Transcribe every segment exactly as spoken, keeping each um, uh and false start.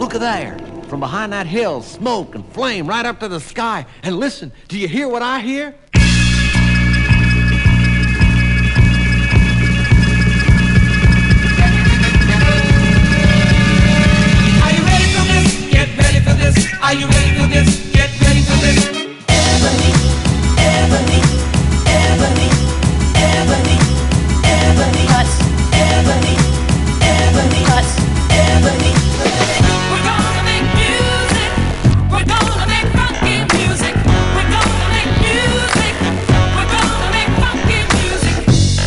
Look at there. From behind that hill, smoke and flame right up to the sky. And listen, do you hear what I hear? Are you ready for this? Get ready for this. Are you ready for this? Get ready for this. Ebony, ebony, ebony, ebony, ebony, cuts, ebony, ebony, cuts, ebony. We're gonna make music. We're gonna make funky music. We're gonna make music. We're gonna make funky music.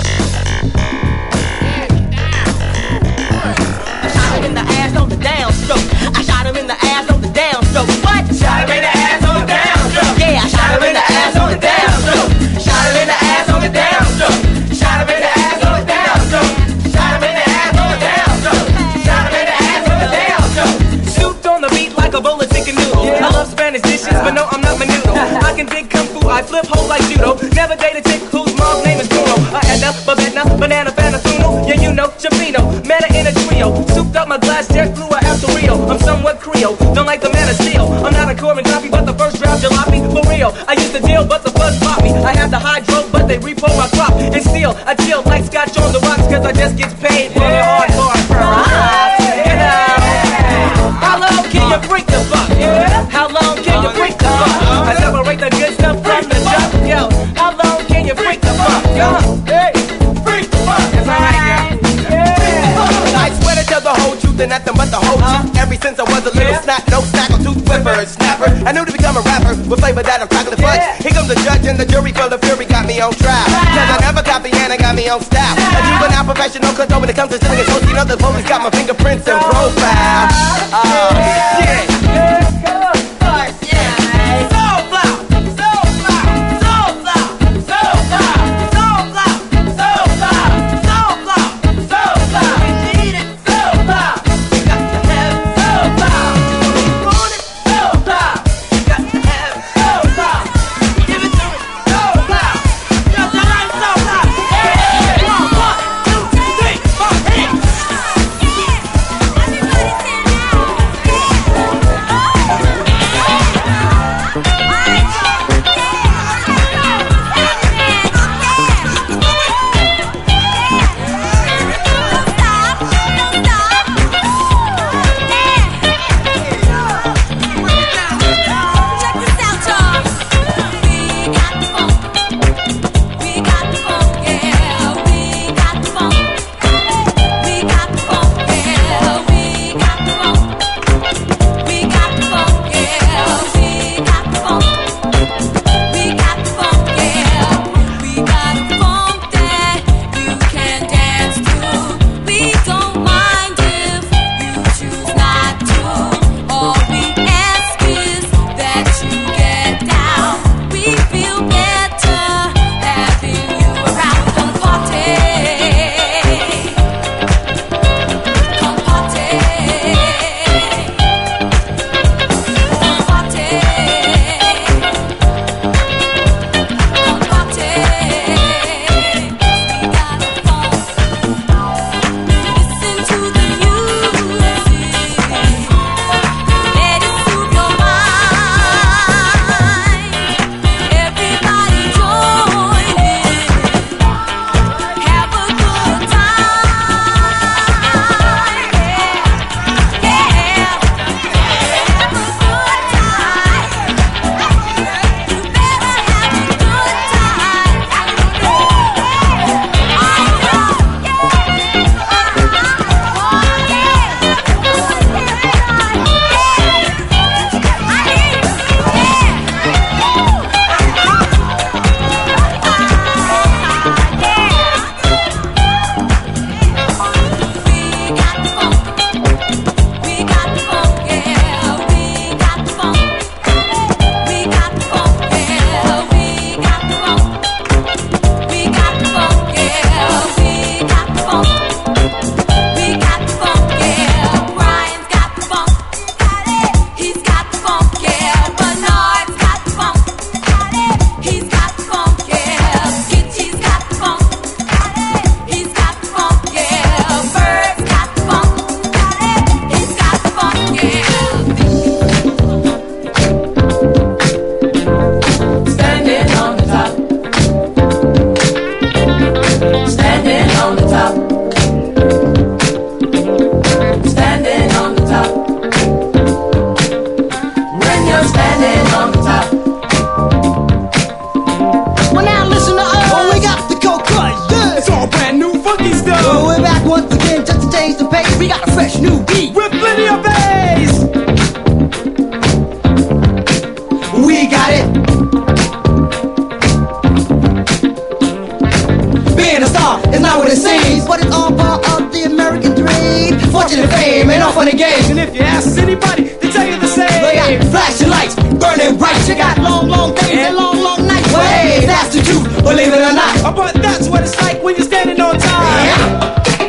I shot him in the ass on the downstroke. I shot him in the ass on the downstroke. What? Shot him in the ass on the downstroke. Yeah, I shot him in the ass on the downstroke. Shot him in the ass on the downstroke. Shot him in the ass on the downstroke. Shot him in the ass on the downstroke. Shot him in the ass on the downstroke. Souped on the beat like a bowl of chicken noodle. I love Spanish dishes, but no, I'm not menudo. I can dig kung fu, I flip hoes like judo. Never date a chick whose mom's name is Bruno. I had enough, Babetta, banana, fanasuno. Yeah, you know, Chapino, meta in a trio. Souped up my glass, jet flew after Rio. I'm somewhat Creole, don't like the man of steel. I'm not a Corbin copy, but the first round jalopy for real. I used to deal, but the buzz popped me. I had the hydro, but they repo my crop. And still, I chill like scotch on the rocks, cause I just get paid for the hard part. You know, how long can you freak the fuck? How long can you freak the fuck? I separate the good stuff from the junk. Yo, how long can you freak the fuck? Yo, hey, freak the fuck. That's alright, girl. I swear to tell the whole truth and nothing but the whole truth. Ever since I was a little snap, no snack or tooth whipper, snapper. I knew to become a rapper with flavor that I'm chocolate fudge. Here comes the judge and the jury full of fury got me on trial. Cause I never copy and I got me on style. A juvenile professional, cause when it comes to stealing his host, you know the police got my fingerprints and profile. Oh, shit. Everybody we got a fresh new beat with plenty of bass. We got it. Being a star is not what it seems, but it's all part of the American dream. Fortune and fame ain't all fun and games. And if you ask anybody, they tell you the same. They got flashing lights, burning bright. You got long, long days and long, long nights. Well, hey, that's the truth, believe it or not. Oh, but that's what it's like when you're standing on time. Yeah.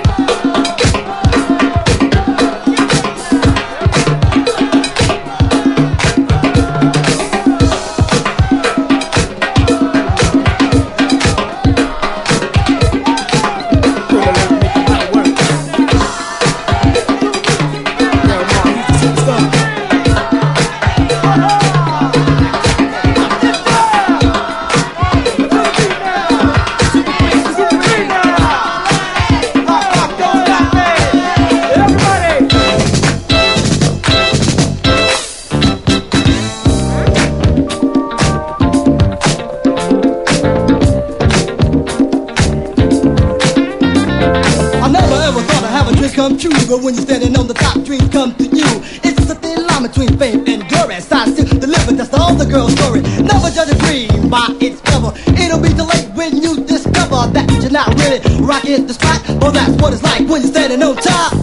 Come true, but when you're standing on the top, dreams come to you. It's just a thin line between fame and glory. Signs to deliver, that's the older girl's story. Never judge a dream by its cover. It'll be too late when you discover that you're not really rocking the spot. Well, that's what it's like when you're standing on top.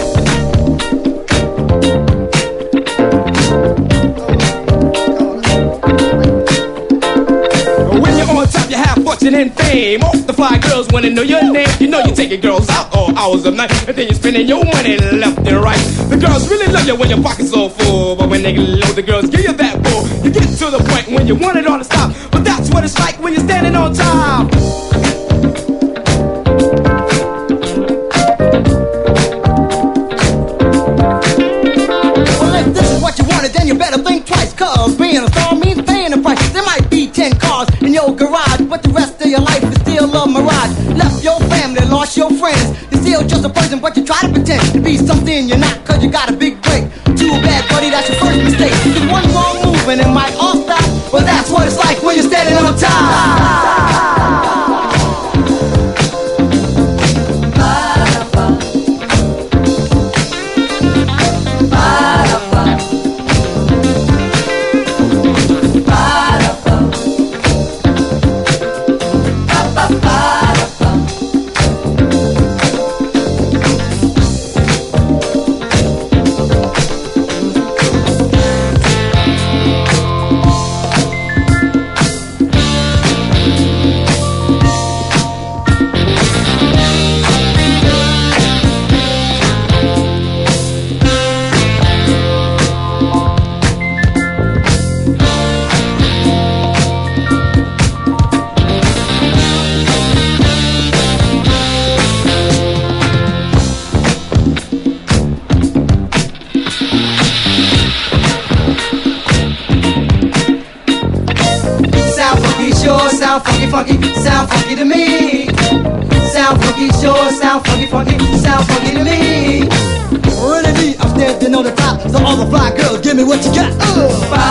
When you're on top, you have fortune and fame. All the fly girls wanna know your name. You know you're taking girls out all hours of night, and then you're spending your money left and right. The girls really love you when your pocket's so full, but when they get low, the girls give you that bull. You get to the point when you want it all to stop, but that's what it's like when you're standing on top. Well, if this is what you wanted, then you better think twice, cause being a star means paying a price. There might be ten cars in your garage, but the rest of your life is still a mirage. Left your family, lost your friends. You're still just a person, but you try to pretend to be something you're not, cause you got a big break. Too bad, buddy, that's your first mistake. Just one wrong move and it might all stop. Well, that's what it's like when you're standing on top. Sound funky, funky, sound funky to me. Sound funky, sure, sound funky, funky, sound funky to me. Really, I'm standing on the top, so all the fly girls, give me what you got. Uh.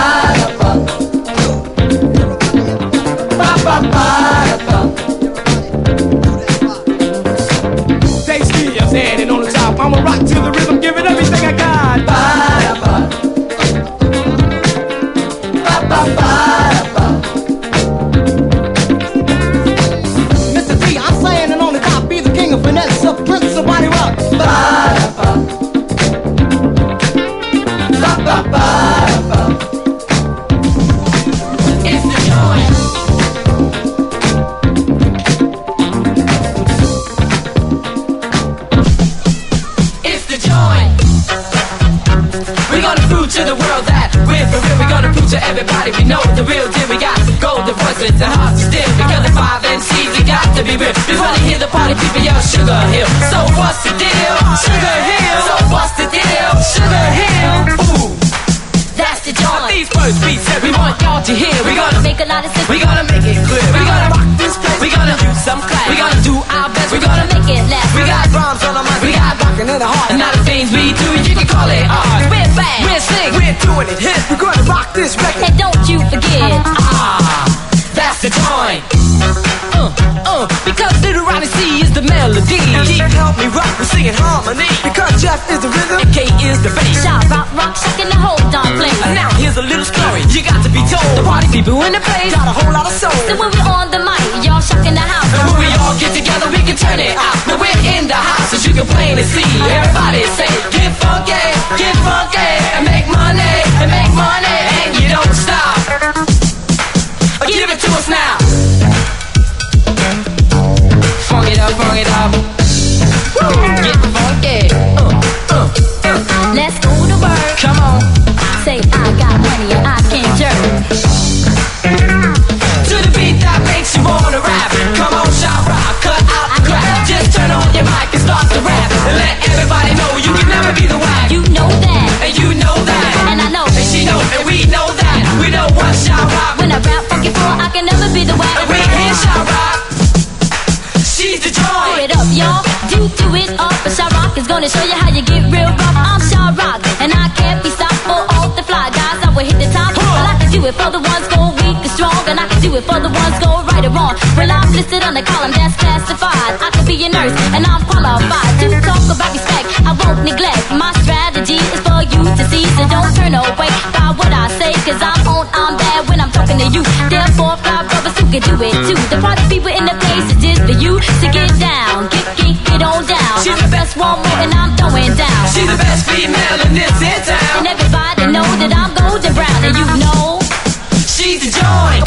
They see I'm standing on the top, I'ma rock to the rhythm, give it everything I got. Finesse, a prince of body rock. It's the joint. It's the joint. We're gonna prove to the world that we're for real. We're gonna prove to everybody we know the real deal. We got golden voices and hearts to steal. Because the five M Cs, we got to be real. Before they hear the party people yell Sugar Hill. So what's the deal? Sugar Hill. So what's the deal? Sugar Hill. Ooh, that's the joint. These first beats that we want y'all to hear. We're gonna make a lot of sense. We're gonna make it clear. We're gonna rock this place. We're gonna do some class. We're gonna do our best. We're gonna make it last. We got rhymes on our mind. We got rockin' in the heart. And now the things we do, you can call it art. We're back. We're slick. We're doing it hip. We're gonna rock this record. And don't you forget, Ah, that's the joint. Uh, uh, because Little Ronnie's C is the melody. He help me rock, we sing in harmony. Because Jeff is the rhythm, and K is the bass. Shout, rock, rock, shaking the whole darn place. And now here's a little story you got to be told. The party people in the place got a whole lot of soul. So when we on the mic, y'all shocking the house. And when we all get together, we can turn it out. Now we're in the house, as you can plainly see. Everybody say, get funky, get funky, and make money, and make money, and you don't stop. Give it to us now. Funk it up, funk it up. Get funky. Uh, uh, uh. Let's go to work. Come on. Say I got money and I can jerk. To the beat that makes you wanna rap. Come on, shout rock, cut out the crap. Just turn on your mic and start to rap. And let everybody know you can never be the whack. You know that. And you know that. And I know. And she know, and we know that. We know what shout rock. When I rap funky floor, I can never be the whack. And we hear shout rock. She's the joy. It up, y'all. Do do it up. And Sha Rock is gonna show you how you get real rough. I'm Sha Rock, and I can't be stopped for all the fly guys. I will hit the top, but I can do it for the ones go weak and strong, and I can do it for the ones go right or wrong. Well, I'm listed on the column that's classified. I can be a nurse, and I'm qualified to talk about respect. I won't neglect. My strategy is for you to see, so don't turn away by what I say, cause I'm on, I'm bad when I'm talking to you. Therefore, fly brothers who can do it too. The party people in the place is just for you to get down, get, get, get on down. She's I'm the best one more, and I'm throwing down. She's the best female in this here town. And everybody know that I'm golden brown, and you know she's the joint.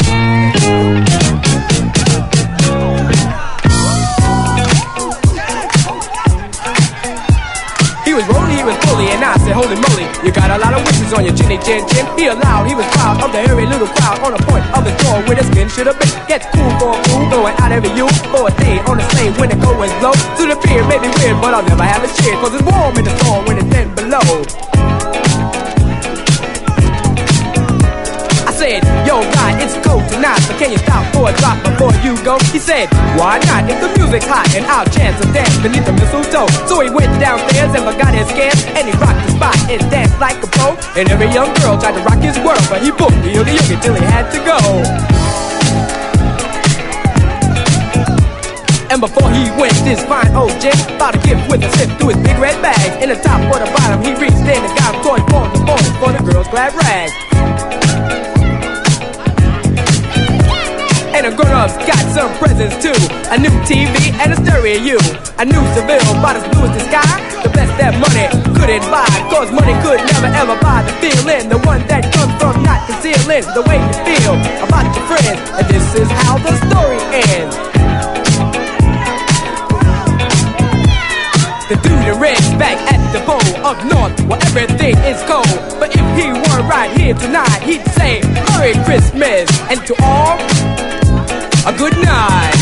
He was rolling, he was bully, and I said, holy moly, you got a lot of wishes on your chinny chin chin. He allowed, he was proud of the hairy little crowd on the point of the door where the skin should have been. Gets cool for a fool, going out every you for a day on the slave when the cold winds blow. To the pier may be weird, but I'll never have a cheer, cause it's warm in the storm when it's ten below. I said, yo, God, it's cold tonight, so can you stop for a drop before you go? He said, why not? If the music's hot and I'll chance a dance beneath the mistletoe. So he went downstairs and forgot his scans, and he rocked the spot and danced like a pro. And every young girl tried to rock his world, but he booked the yogi yogi till he had to go. And before he went, this fine old gent bought a gift with a sip through his big red bag. In the top or the bottom, he reached in and got a toy for the boy for the girl's glad rag. And the grown-ups got some presents too. A new T V and a stereo. A new Seville, about as blue as the sky. The best that money couldn't buy, cause money could never ever buy the feeling. The one that comes from not concealing the way you feel about your friends. And this is how the story ends. The dude in red's back at the bowl up north where everything is cold. But if he weren't right here tonight, he'd say Merry Christmas, and to all, a good night.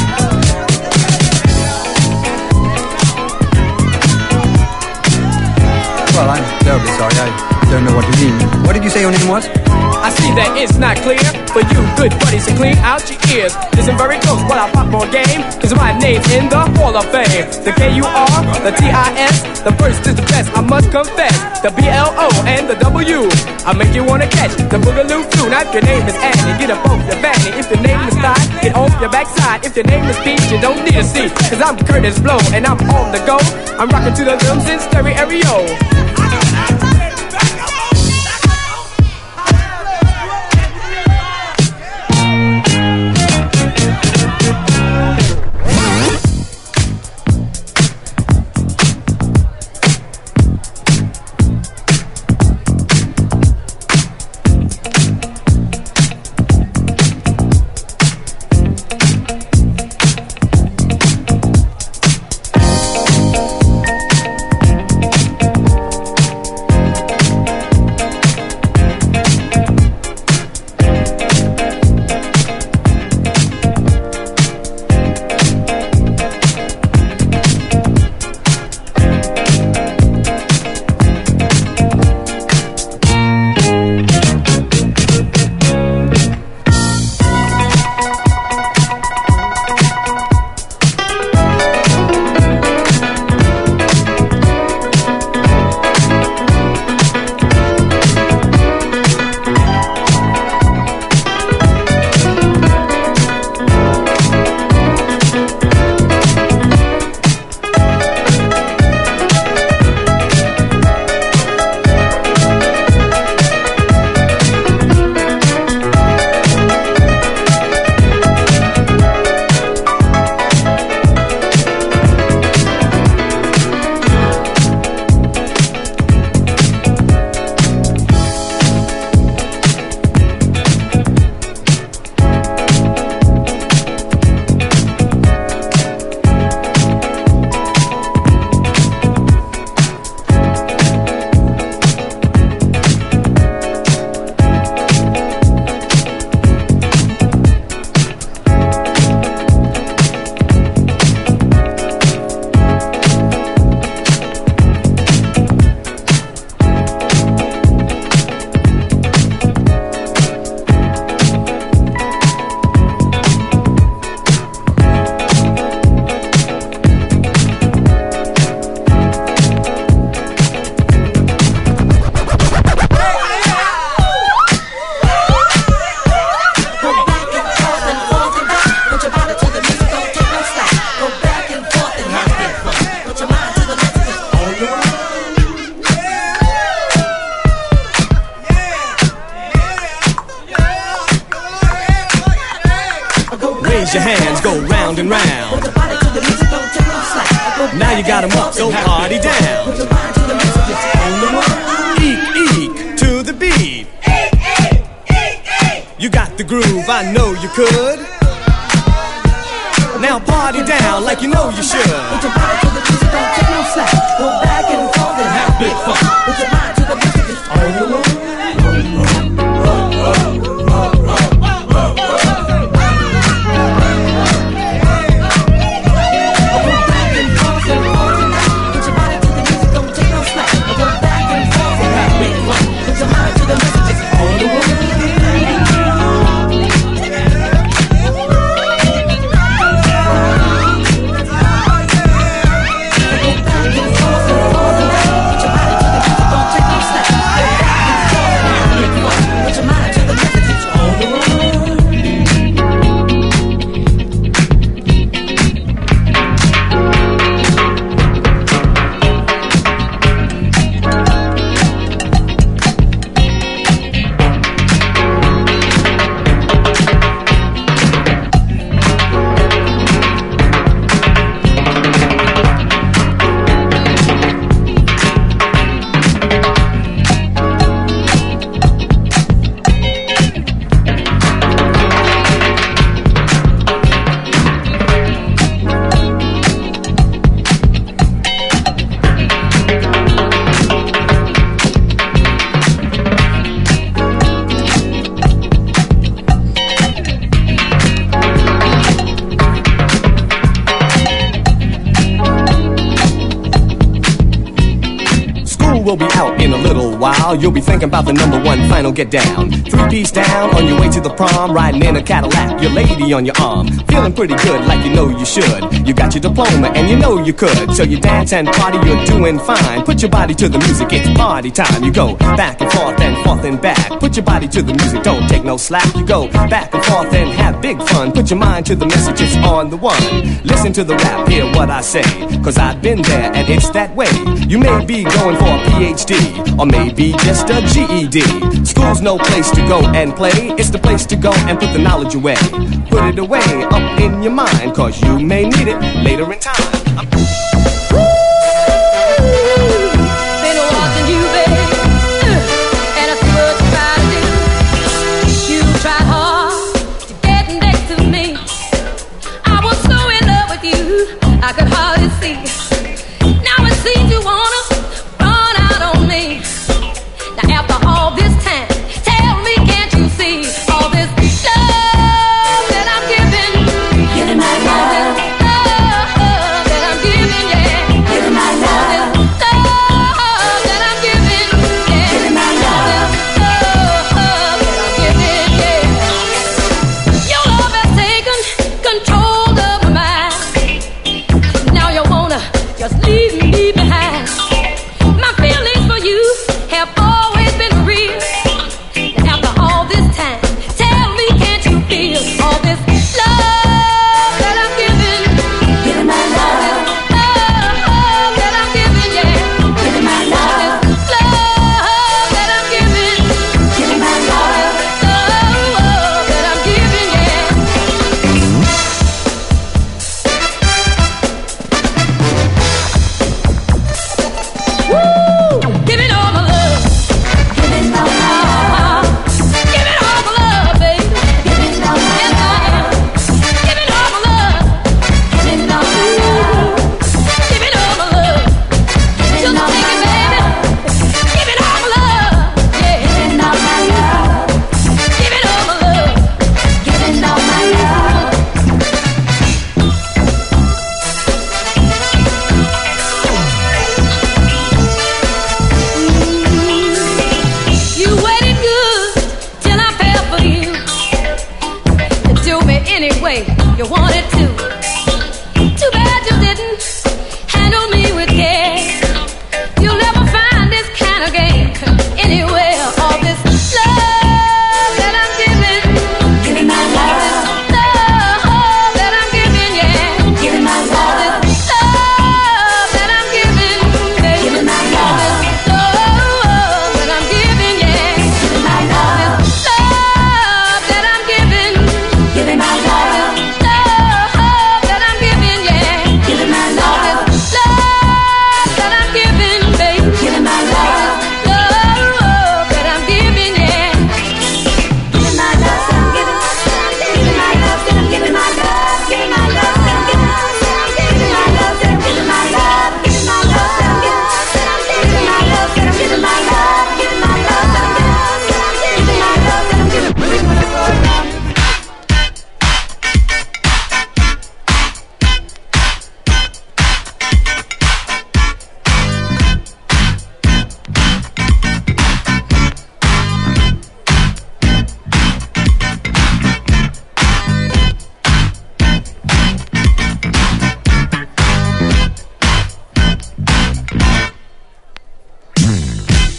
Well, I'm terribly sorry. I don't know what you mean. What did you say your name was? I see that it's not clear for you good buddies to clean out your ears. Listen very close while I pop more game, cause my name's in the Hall of Fame. The K U R, the T I S, the first is the best, I must confess. The B L O and the W, I make you wanna catch the Boogaloo tune. Now if your name is Annie, get up off the fanny. If your name is Todd, get off your backside. If your name is Pete, you don't need a seat, cause I'm Curtis Blow and I'm on the go. I'm rocking to the drums in stereo. Cause your hands go round and round. Now you got 'em up, so party down. Eek, eek, to the beat. You got the groove, I know you could. Now party down like you know you should. Put your body to the music, don't take no slack. Go back and forth and have big fun. Put your mind to the music, it's all you want. Will be out in a little while. You'll be thinking about the number one final get down. Three piece down on your way to the prom, riding in a Cadillac, your lady on your arm, feeling pretty good like you know you should. You got your diploma and you know you could, so you dance and party, you're doing fine. Put your body to the music, it's party time. You go back and forth and forth and back. Put your body to the music, don't take no slack. You go back and forth and have big fun. Put your mind to the message, it's on the one. Listen to the rap, hear what I say, cause I've been there and it's that way. You may be going for a P H D, or maybe just a G E D. School's no place to go and play, it's the place to go and put the knowledge away. Put it away up in your mind, cause you may need it later in time. I'm been watching you, babe, and I see what you try to do. You tried hard to get next to me. I was so in love with you, I could hardly see. Now it seems you wanna that I'm giving.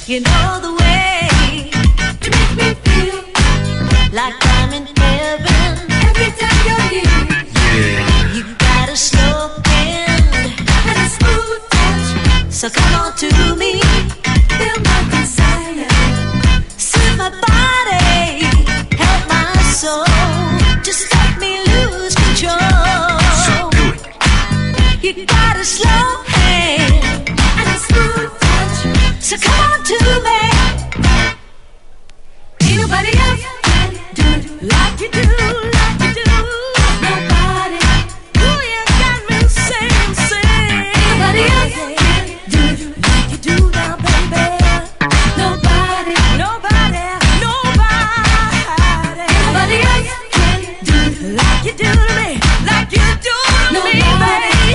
You know the way to make me feel like I'm in heaven every time you're here. Yeah. You got a slow hand and a smooth touch, so come on to me, feel my desire, soothe my body, help my soul, just let me lose control. So do it. You got a slow hand and a smooth touch, so come on to me. Ain't nobody else can do it like you do, like you do. Nobody. Ooh, you got me saying, saying. Ain't nobody else can do it like you do now, baby. Nobody, nobody, nobody. Ain't nobody else can do it like you do to me, like you do to me, baby.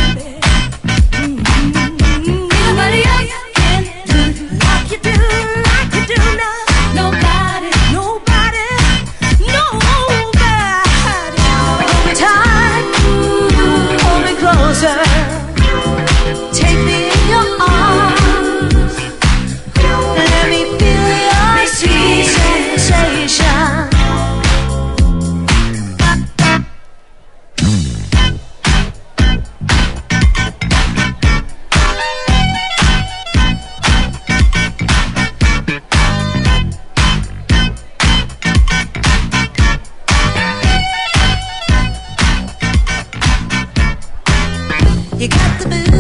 Mm-hmm. Ain't nobody else can do it like you do, like you do now. Nobody, nobody, nobody. Hold me tight, hold me closer, take me in your arms, let me feel your sweet sensation. You got the boo.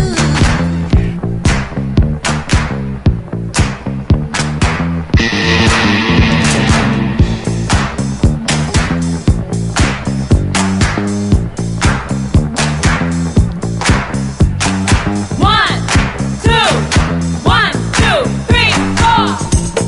One, two, one, two, three, four.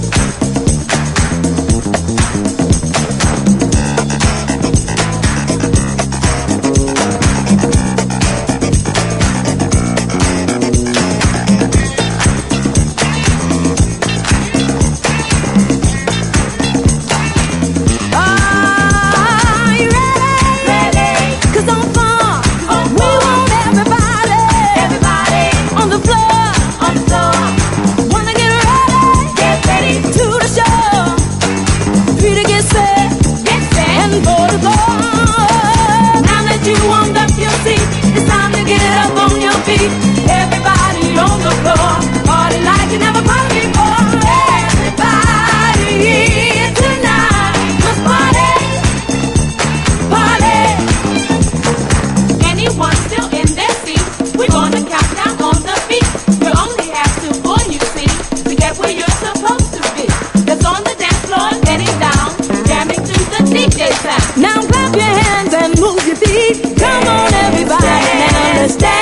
Are you ready? Ready. 'Cause on fun, we want everybody, everybody on the floor, on the floor. Wanna get ready? Get ready to the show. Three to get set, get set, and four to go. Now that you warmed up your seat, it's time to get up on your feet. Everybody on the floor, party like you never party before. Everybody here tonight, let's party, party. Anyone still in their seat? We're gonna count down on the beat. You only have to pull, you see, to get where you're supposed to be. That's on the dance floor, getting down, jamming to the D J sound. Now clap your hands and move your feet. Come on, everybody, now let's dance.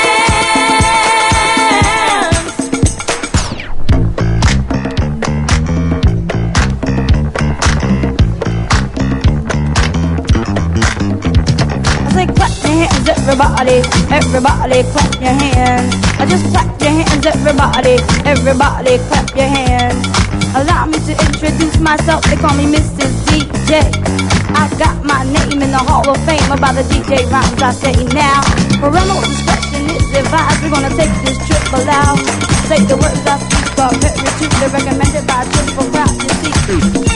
I say clap your hands, everybody, everybody clap your hands. I just clap your hands, everybody, everybody clap your hands. Allow me to introduce myself, they call me Missus D J. I got my name in the Hall of Fame about the D J rhymes I say now. Parental discretion is advised, we're gonna take this trip aloud. Say the words I speak are very true, they're recommended by Triple Rock, you see.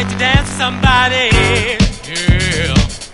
right to dance with somebody. Yeah.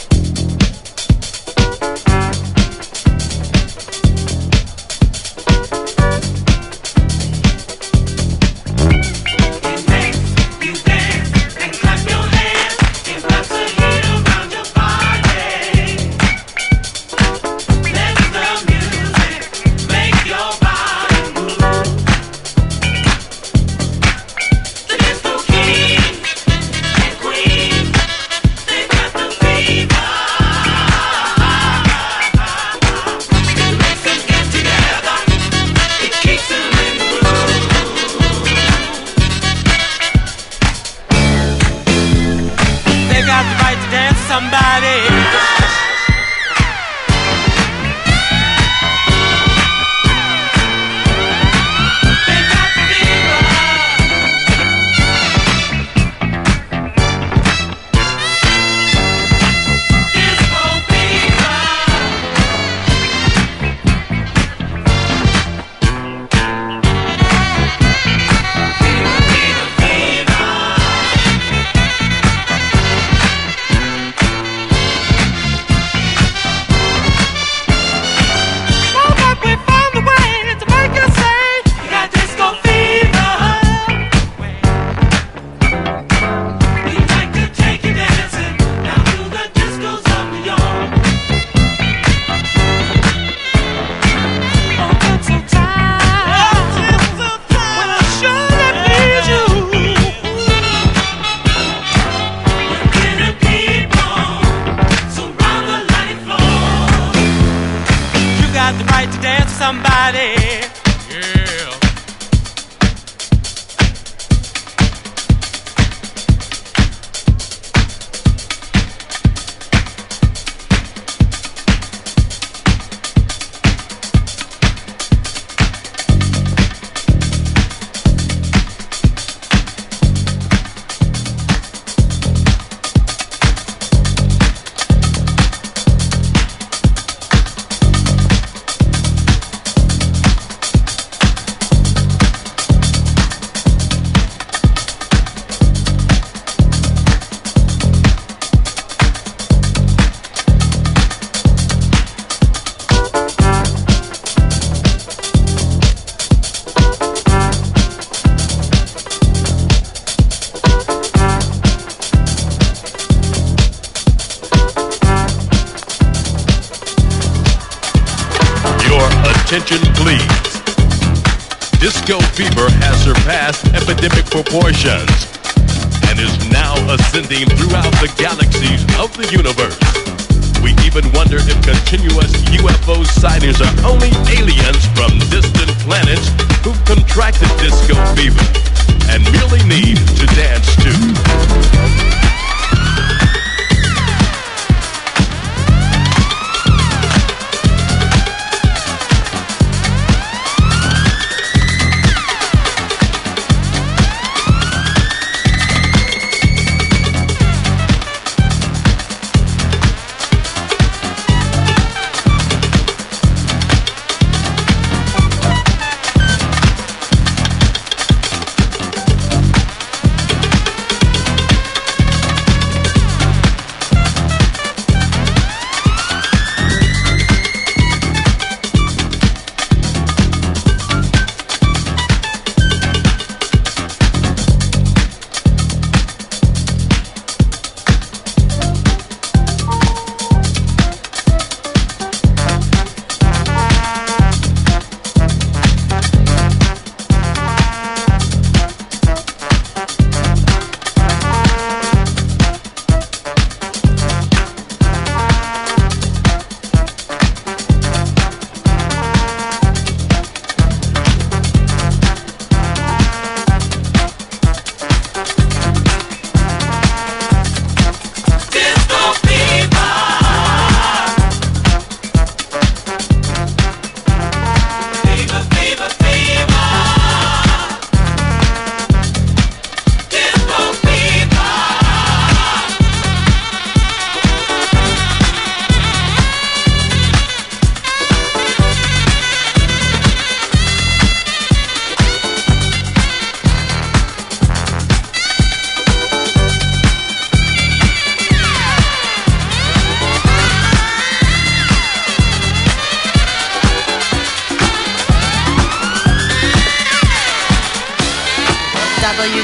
Attention please. Disco fever has surpassed epidemic proportions and is now ascending throughout the galaxies of the universe. We even wonder if continuous U F O sightings are only aliens from distant planets who've contracted disco fever and merely need to dance to.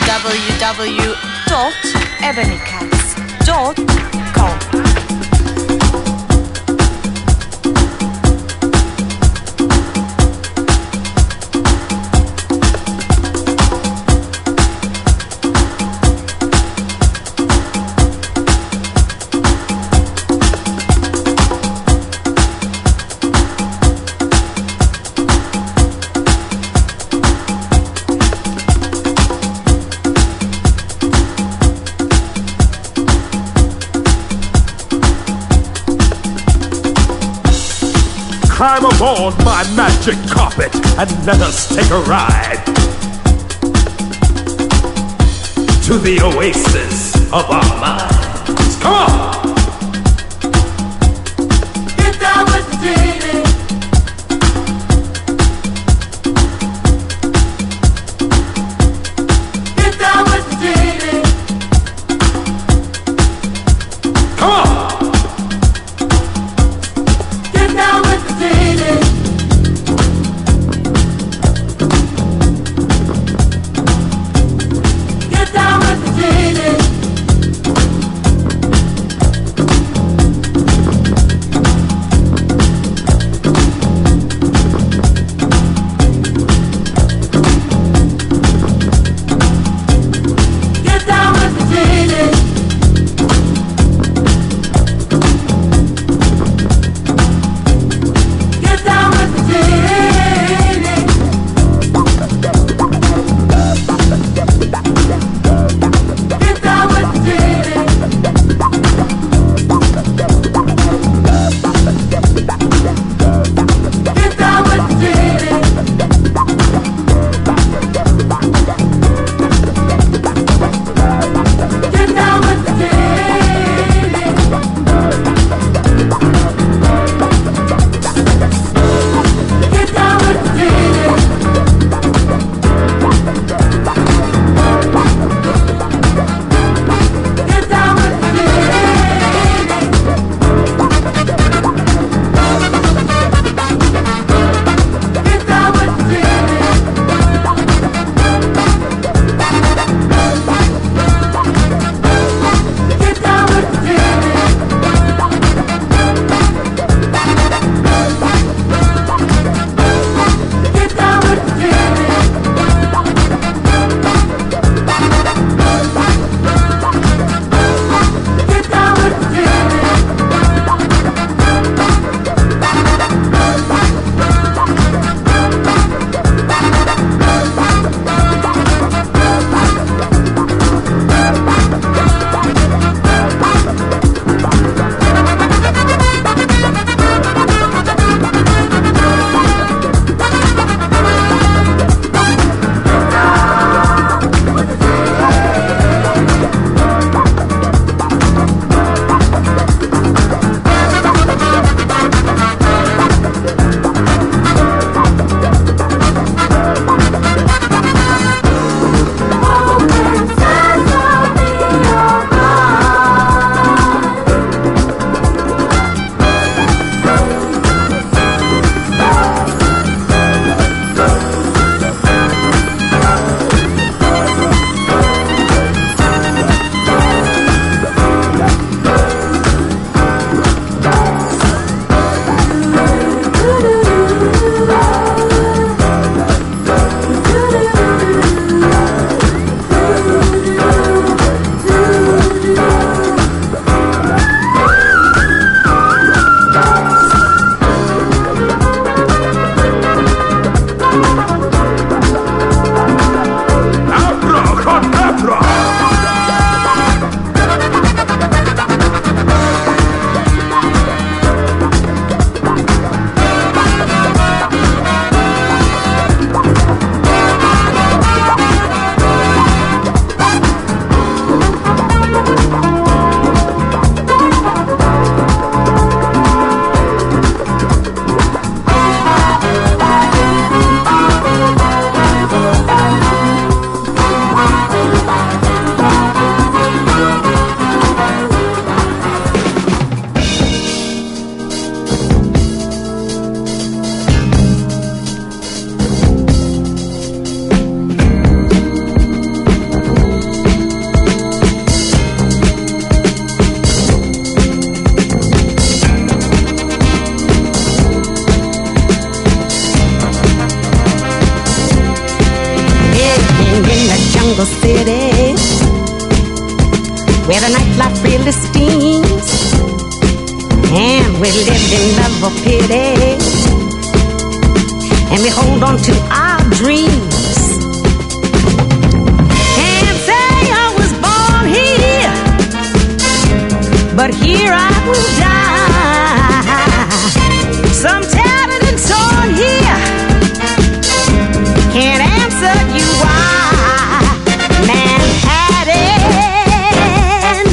w w dot ebony cats dot com. Climb aboard my magic carpet and let us take a ride to the oasis of our minds. Come on! Get down with the daily. Get down with the daily. Come on! Get down with the daily. Get down with the daily. where the nightlife really steams, and we lived in love or pity, and we hold on to our dreams. Can't say I was born here, but here I will die. Some tattered and torn here, can't answer you why. Manhattan,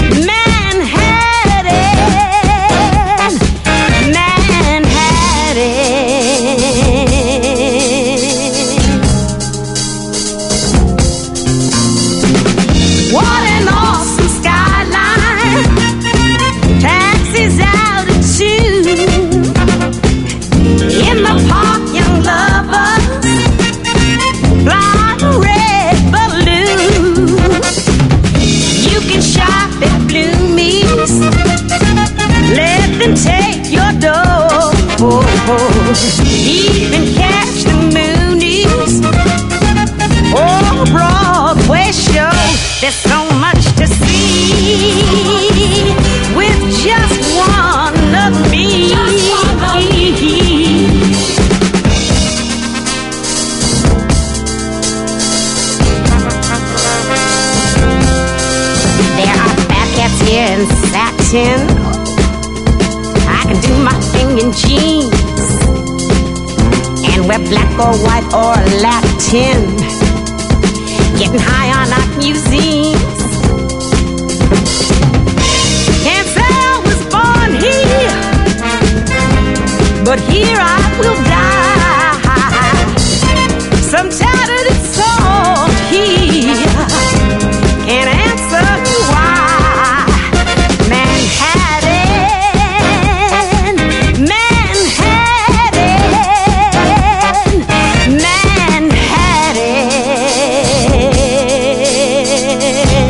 Manhattan, Manhattan. What an awesome skyline, taxis out at two. In the park, young lovers fly a red balloon. You can shop at Bloomies, let them take your dough. Even catch the Moonies or a Broadway show. There's so much to see with just one of me. There are fat cats here in satin. I can do my thing in jeans and wear black or white or Latin. Getting high on art museums. Can't say I was born here, but here I will die. Some tattered and soft here, can't answer why. Manhattan, Manhattan, Manhattan.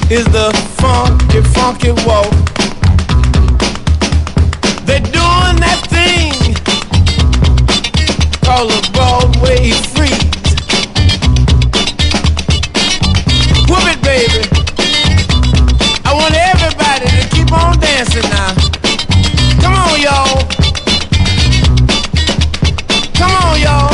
is the funky, funky walk. They're doing that thing called the Broadway freeze. Whoop it, baby. I want everybody to keep on dancing now. Come on, y'all. Come on, y'all.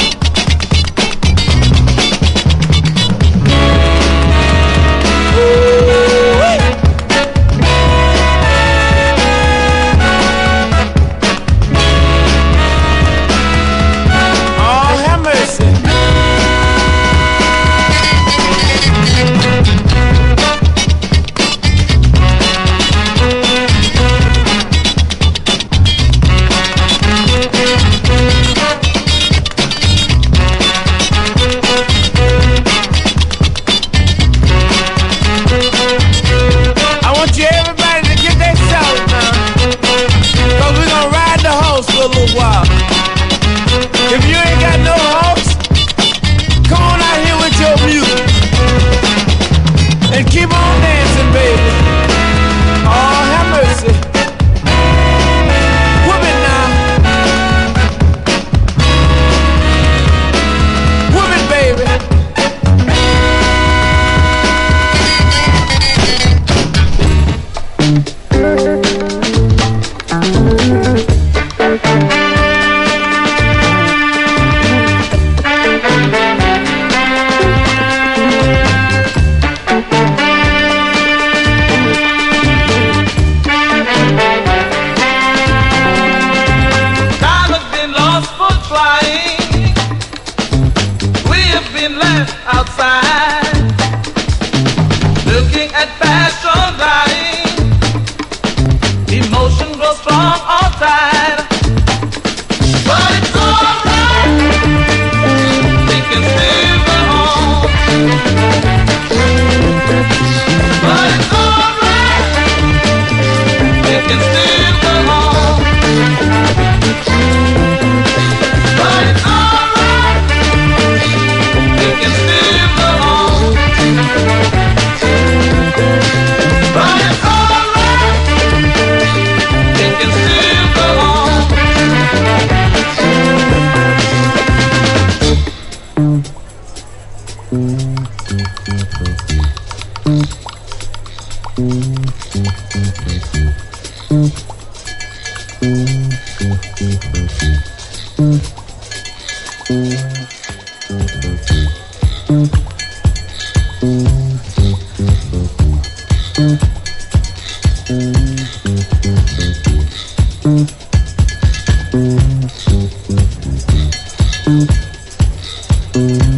Thank you.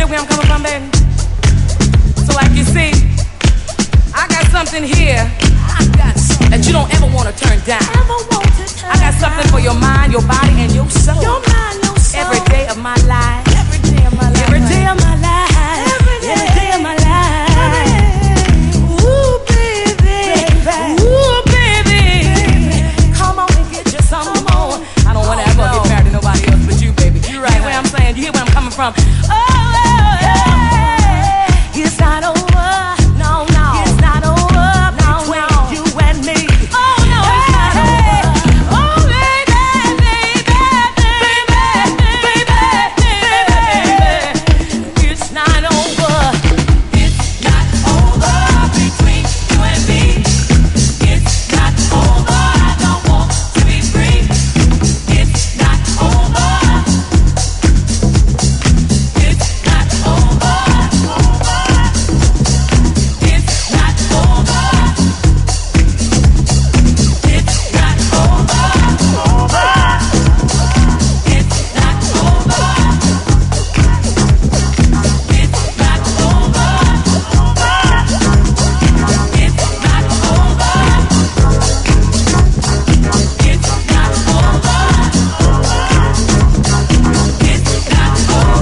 where I'm coming from, baby? So like you see, I got something here I got something that you don't ever want to turn down. Ever want to turn I got something down. For your mind, your body, and your soul. Your mind, your soul. Every day of my life. Every day of my life. Every day of my life. Every day, Every day of my life. Ooh, baby. baby. Ooh, baby. baby. Come on and get you some more. I don't want to ever get married to nobody else but you, baby. You right. You hear what I'm saying? You hear where I'm coming from? Oh, oh, yeah. It's not over. No, no. It's not over. No, no. You and me. Oh, no. It's not over. Oh, baby, baby, baby, baby, baby. It's not over. It's not over between you and me. It's not over. I don't want to be free. It's not over. It's not over. It's not over. It's not over. It's not over. It's not over. It's not over. It's not over. It's not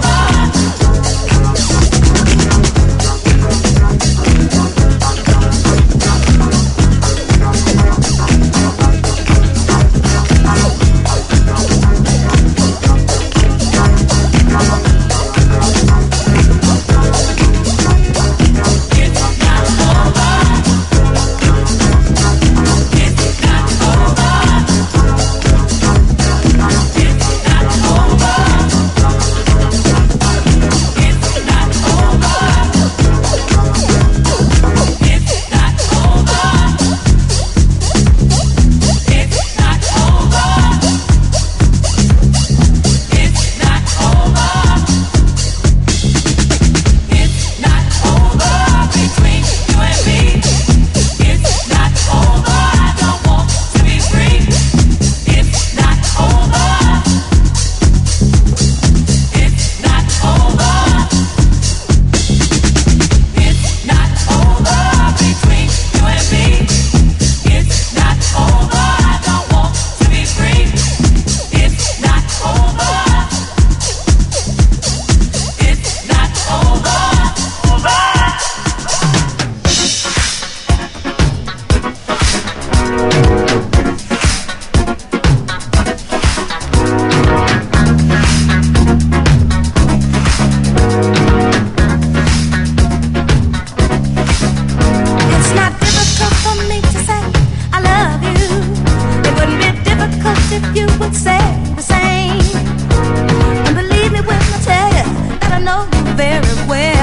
It's not difficult for me to say I love you. It wouldn't be difficult if you would say the same. And believe me when I tell you that I know you very well.